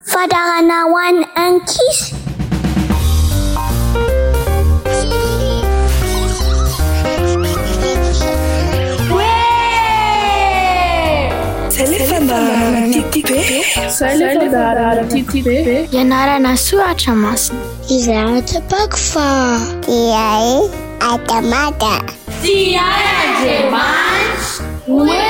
Fadarana ho an'ny ankizy. Ianarana soratra masina. Izaratra bako fa Diay Atamata. Diay Andriamanitra.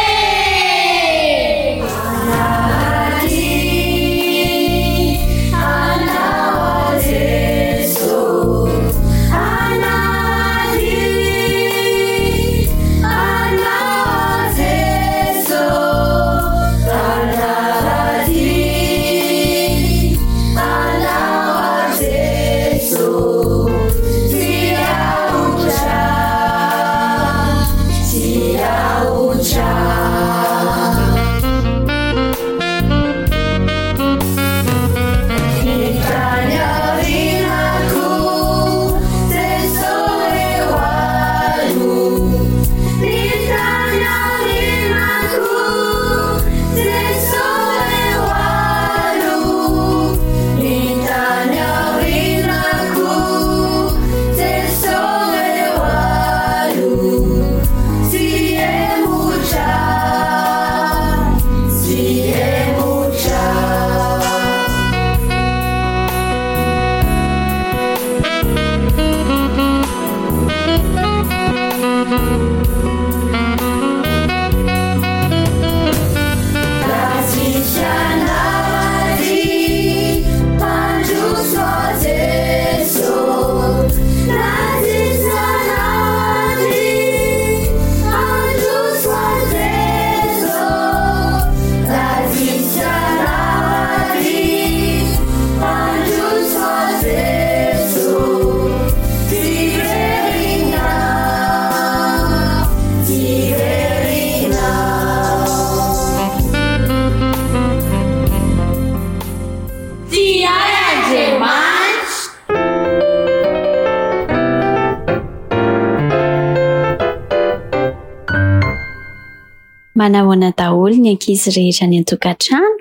Manahoana daholo ny ankizy rehetra ny an-tokantrano.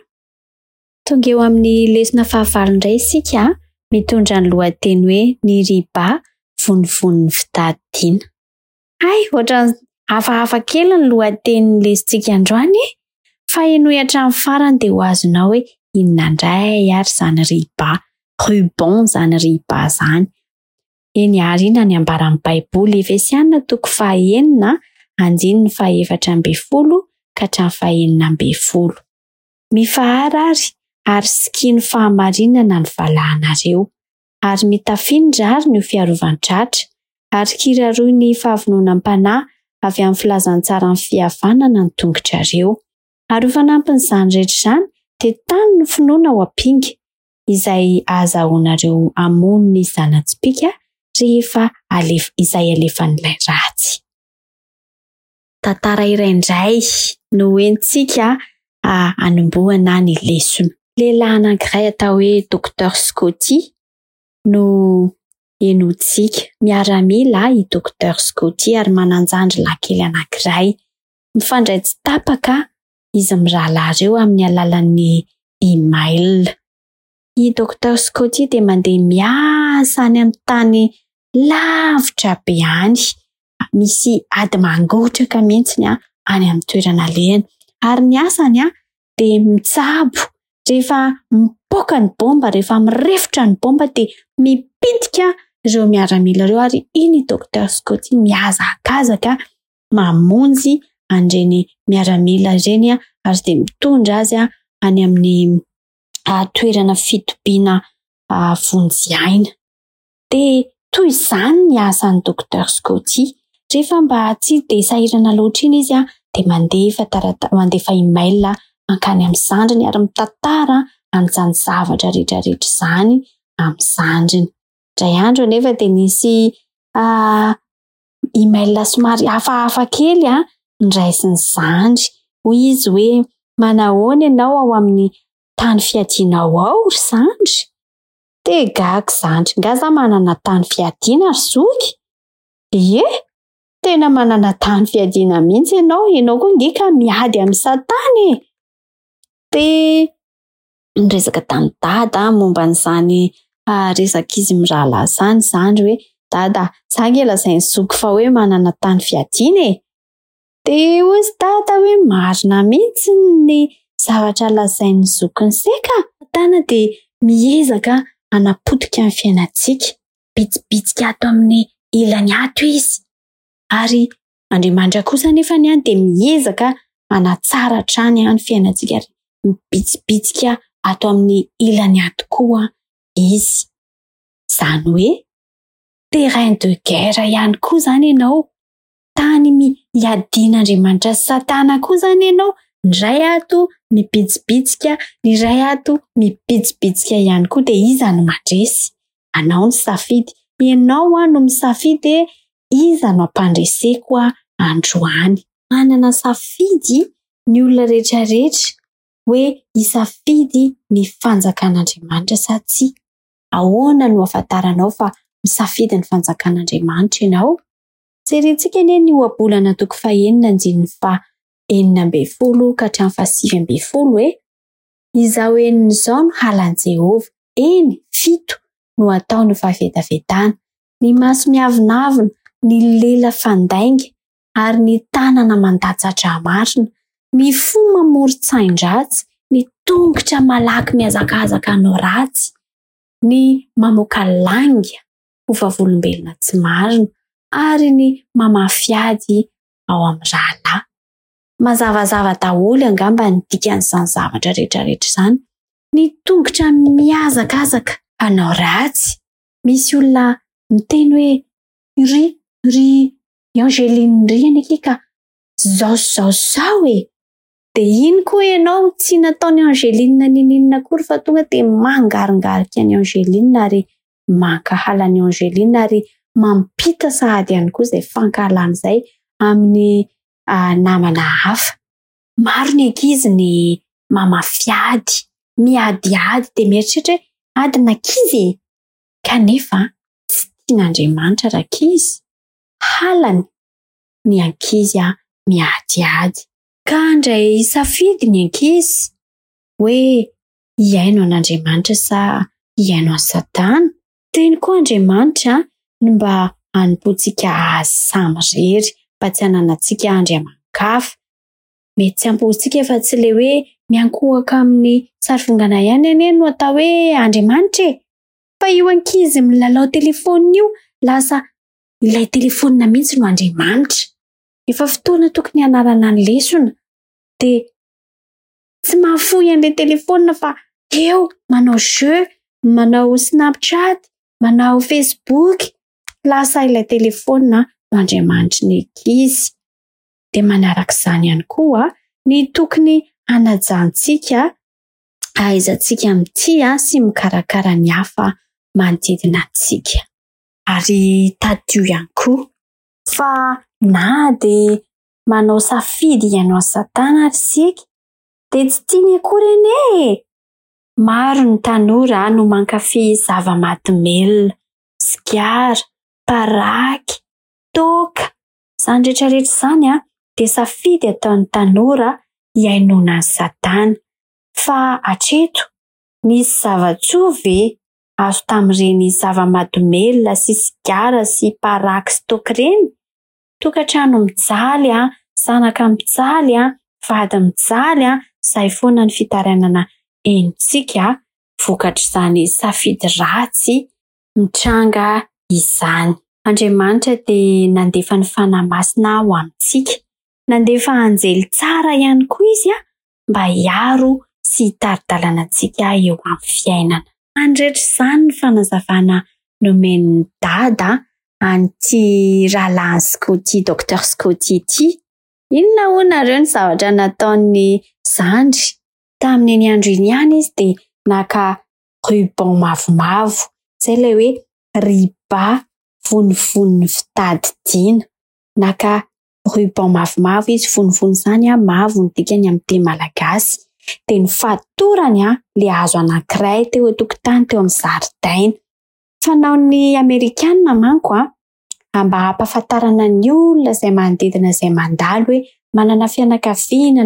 Tonga eo amin'ny lesona fahavalo indray isika, mitondra ny lohateny hoe ny riba vonivon'ny fitadidiana. Ohatran'ny hafahafa kely ny lohatenin'ny lesintsika androany, fa enoy hatramin'ny farany dia ho azonao hoe inona indray ary izany riba, ruban izany riba izany. Eny ariana ny ambaran'ny Baiboly, Efesiana 4:9-4:10 ka hatramin'ny 11. Mifahary ary sikiny fahamarinana ny valahanareo, ary mitafindra ary ny fiarovan-tratra, ary kiraroy ny fahavononam-panahy avy amin'ny filazantsara ny fihavanana ny tongotrareo. Ary ho fanampin'izany rehetra izany dia tany ny finoana ho ampinga, izay ahazahoanareo hamono ny zana-tsipika rehefa izay alefan'ilay ratsy. Tantara iray indray no entsika hanombohana ny lesona. Lehilahy anankiray atao hoe Dr Scotty no enotsika. Miaramila i Dr Scotty ary mananjandry lankely anankiray. Mifandray tsy tapaka izy mirahalahy ireo amin'ny alalan'ny email. I Dr Scotty dia mandeha miasa any amin'ny tany lavitra be any. Misy ady mangotraka mihitsy any amin'ny toerana lehany. Ary ny asany dia mitsabo. Rehefa mipoaka ny bomba, rehefa mirefotra ny bomba dia mipintika ireo miaramila ireo, ary iny Dr Scotty mihazakazaka mamonjy an'ireny miaramila ireny ary dia mitondra azy any amin'ny toerana fitobiana vonjy-aina. Dia toy izany ny asan'ny Dr Scotty. Rehefa mba tsy dia sahirana loatra iny izy dia mandefa email mankany amin'ny zandriny ary mitantara an'izany zavatra rehetrarehetra izany amin'ny zandriny. Indray andro anefa dia nisy email somary hafahafa kely niraisin'ny zandry. Hoy izy hoe manahoana ianao ao amin'ny tany fiadianao ao ry zandry? Dia gaga zandry, ngaza manana tany fiadiana ry zoky? Ie, tena manana tany fiadiana mihitsy ianao koa nge ka miady amin'ny Satana. Dia niresaka tamin'ny dada momba n'izany resaka izy mirahalahy zany hoe dada za nge lazainy zoky fa hoe manana tany fiadiana e. De hoy dada hoe marina mihitsy ny zavatra lazainy zokiny seka. Tana de miezaka anapotika amin'ny fiainantsika, bitsibitsika ato amin'ny ilany ato izy. Ary Andriamanitra kosa nefa niany de miezaka anatsara trany ny fiainantsika, bitsibitsika ato amin'ny ilany ato koa izy. Zany hoe terrain de guerre ihany koa zany ianao, tany iadian'Andriamanitra Satana koa zany ianao. Ny ray ato mibitsibitsika, ny ray ato mibitsibitsika ihany koa. De iza no mandresy? Anao ny safidy. Ianao no misafidy iza no ampandreseko androany. Manana safidy ny olona rehetrarehetra hoe isafidy ny fanjakan'Andriamanitra sa tsy. Ahoana no afantaranao fa misafidy ny fanjakan'Andriamanitra ianao? Jerentsika anie ny ohabolana 9:9-10 ka hatramin'ny 7:10 izao enizao no halan'i Jehova. 7 no ataony fahavetavetana, ny maso miavonavona, ny lela fandainga ary ny tanana mandatsatra marina, ny fo mamory-tsain-dratsy, ny tongotra malaky mihazakazaka anao ratsy, ny mamoaka langa ho vavolombelona tsy marina ary ny mamafiady ao amin'ny rahalahy. Mazavazava daholo angamba ny dikan'izany zavatra rehetrarehetra izany. Ny tongotra mihazakazaka anao ratsy. Misy olona miteny hoe ry Angeline ry aniki ka zao e. De iny koa ianao tsy nataony Angeline ninina akory fa tonga de mangaringarika ny Angeline ary mankahala ny Angeline ary mampita sahady ihany koa izay fankahalana izay amin'ny namana hafa. Maro ny ankizy ny mamafiady, miadiady de mieritreritra hoe adin'ankizy e. Kanefa tsy tian'Andriamanitra rakizy. Halany ny ankizy miadiady. Ka andray safidy ny ankizy hoe hiaino an'Andriamanitra sa hiaino an'i Satana. Teny koa Andriamanitra ny mba hanompoantsika azy samy rery mba tsy hananantsika andriaman-kafa. Mety tsy hampoantsika fa tsy le hoe miankohaka amin'ny sarifongana ihany anie no atao hoe Andriamanitra e. Fa io ankizy milalao telefônina io lasa ilay telefônina mihitsy no Andriamanitra. Efa fotoana tokony hanarana ny lesona de tsy mahafoy an'ilay telefônina fa eo manao jeu, manao Snapchat, manao Facebook. Lasa ilay telefônina no Andriamanitra ny ankizy. De manarak'izany ihany koa ny tokony hanajantsika ahaizantsika mitia sy mikarakara ny hafa manodidina antsika. Ary tadio ihany koa fa na de manao safidy ianao Satana ary sika de tsy tiany akory anie. Maro ny tanora no mankafy zava-mahadomelina, sigara, paraky, toka. Zany rehetrarehetra zany de safidy ataon'ny tanora hiainona ny Satana. Fa hatreto nisy zava-tsovy azo tamin'ireny zava-mahadomelina sy sigara sy paraky sy toka reny. Tokantrano mijaly, zanaka mijaly, vady mijaly, izay foana ny fitarainana enitsika vokatr'izany safidy ratsy mitranga izany. Andriamanitra de nandefa ny fanahy masina ho amintsika, nandefa anjely tsara ihany koa izy mba hiaro sy hitari-dalana antsika eo amin'ny fiainana. Andretra izany ny fanazavana nomen'ny dada an'ity rahalahy Scotty, Dr Scotty ity. Inona hoy nareo ny zavatra nataony zandry? Tamin'ny andro iny ihany izy de naka ruban mavomavo, izay ilay hoe riba vonivony fitadidiana. Naka ruban mavomavo izy, vonivony izany mavo ny dikany amin'ny teny malagasy. De ny fatorany le hazo anankiray teo an-tokotany teo amin'ny zaridaina. Fanaon'ny Amerikanina manko mba hampafantarana ny olona izay manodidina izay mandalo hoe manana fianakaviana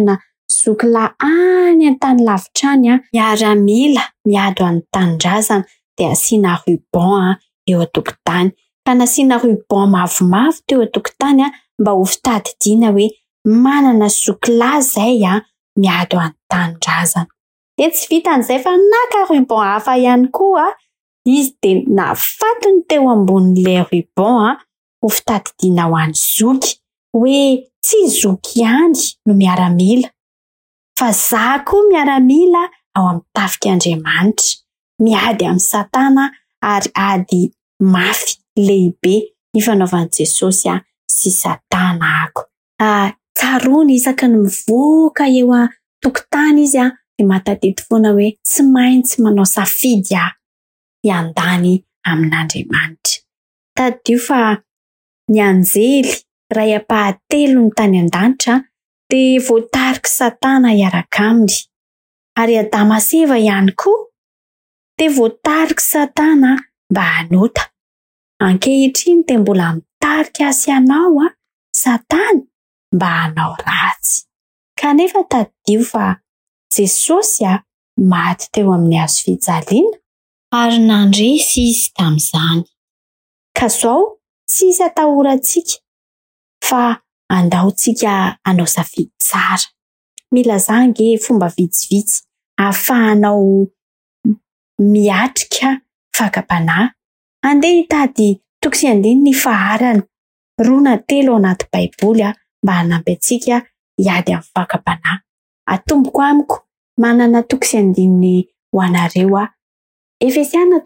zokilahy any an-tany lavitra any miaramila miado any tanindrazana dia asiana ruban eo an-tokotany. Ka nasiana ruban mavomavo teo an-tokotany mba ho fitadidiana hoe manana zokilahy zay miado any tanindrazana. Dia tsy vitan'izay fa naka ruban hafa ihany koa izy dia nafatony teo ambonin'ilay ruban ho fitadidiana ho any zoky hoe tsy zoky ihany no miaramila fa za koa miaramila ao amin'ny tafik'Andriamanitra, miady amin'ny Satana ary ady mafy lehibe ifanaovan'i Jesosy sy Satana ako. Tsaroana isaky ny mivoaka eo an-tokotany izy dia mahatadidy foana hoe tsy maintsy manao safidy hiandany amin'Andriamanitra. Tadio fa ny anjely ray apahatelo ny tany an-danitra dia voatariky Satana hiaraka aminy, ary Adama sy Eva ihany koa dia voatariky Satana mba hanota. Ankehitriny dia mbola mitarika sy anao Satana mba hanao ratsy. Kanefa tadio fa Jesosy maty teo amin'ny hazo fijaliana ary nandresy izy tamin'izany. Ka zao tsisy atahorantsika fa andaontsika hanao safidy tsara. Mila zange fomba vitsivitsy ahafahanao miatrika fakam-panahy. Andeha hitady tokisy andininy faharany 2-3 ao anaty Baiboly mba hanampy antsika hiady amin'ny fakam-panahy. Atomboko amiko manana tokisy andininy ho anareo Efesiana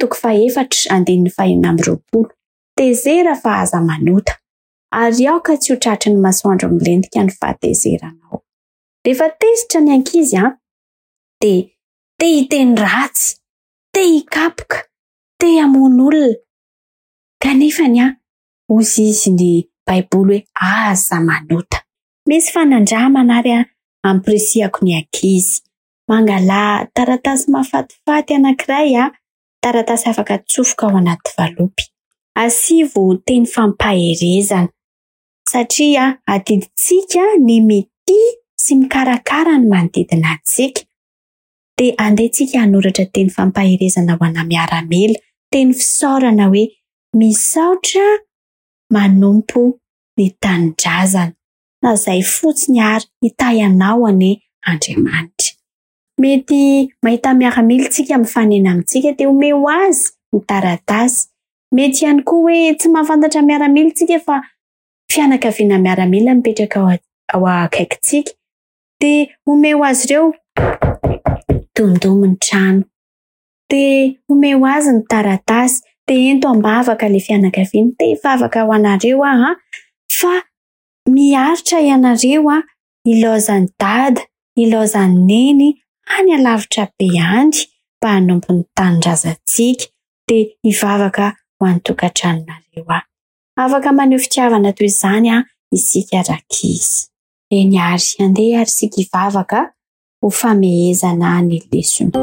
4:4-5. Tezera fa aza manota ary aoka tsy ho tratry ny masoandro milentika ny fahatezeranao. Rehefa tezitra ny ankizy dia te hiteny ratsy, te hikapoka, te hamono olona. Kanefa hozy izy ny Baiboly hoe aza manota. Misy fanandramana ary ampirisiako ny ankizy. Mangala taratasy mahafatifaty anankiray, taratasy afaka atsofoka ao anaty valopy. Asivo teny fampaherezana satria adiditsika ny mety sy mikarakara ny manodidina antsika. Dia andehantsika hanoratra teny fampaherezana ho ana miaramila, teny fisaorana hoe misaotra manompo ny tanindrazana na izay fotsiny ary hitayanao ane Andriamanitra. Mety mahita miaramila tsika mifanena amintsika dia omeo azy ny taratasy. Mety ihany koa hoe tsy mahafantatra miaramila tsika fa fianakaviana miaramila mipetraka ao akaikintsika dia omeo azy ireo dondominy trano. Dia omeo azy ny taratasy dia ento ambavaka ilay fianakaviana dia hivavaka ho anareo fa miaritra ianareo ilaozany dada, ilaozany neny any alavitra be any mba hanompo ny tanindrazantsika dia hivavaka ho any tokantranonareo. Afaka maneho fitiavana toy izany isika rakizy. Eny ary andeha ary sika hivavaka ho famehezana ny lesona.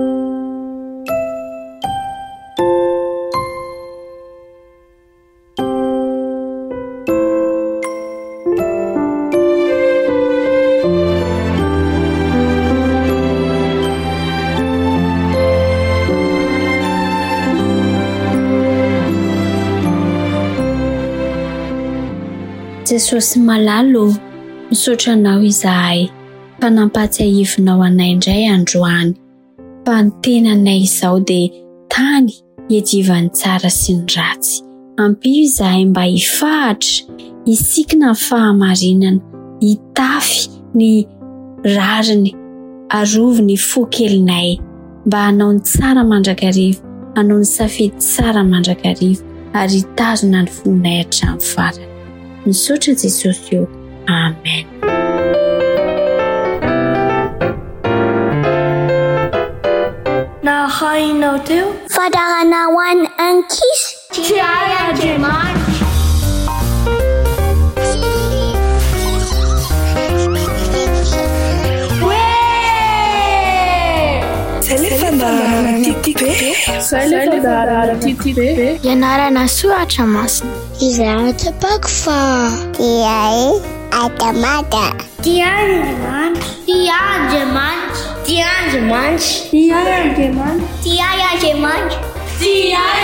Jesosy malalo, misaotra anao izahay fa nampatsiahivinao anay indray androany. Fa ny tenanay izao dia tany hiadivany tsara sy ny ratsy. Ampio izahay mba hifahatra, hisikina ny fahamarinana, hitafy ny rariny, arovi ny fo kelinay, mba hanao ny tsara mandrakariva, hanao ny safidy tsara mandrakariva, ary hitazona ny fonay hatramin'ny farany. Misaotra Jesosy eo. Amen. Na hainao teo Fadarana ho any ankizy. Tsy hay Andriamanitra. Ianarana soatra masina. Izaratra bako fa. Iay Atamata. Diamond. Diamond. Diamond. Diamond. Diamond. Diamond. Diamond.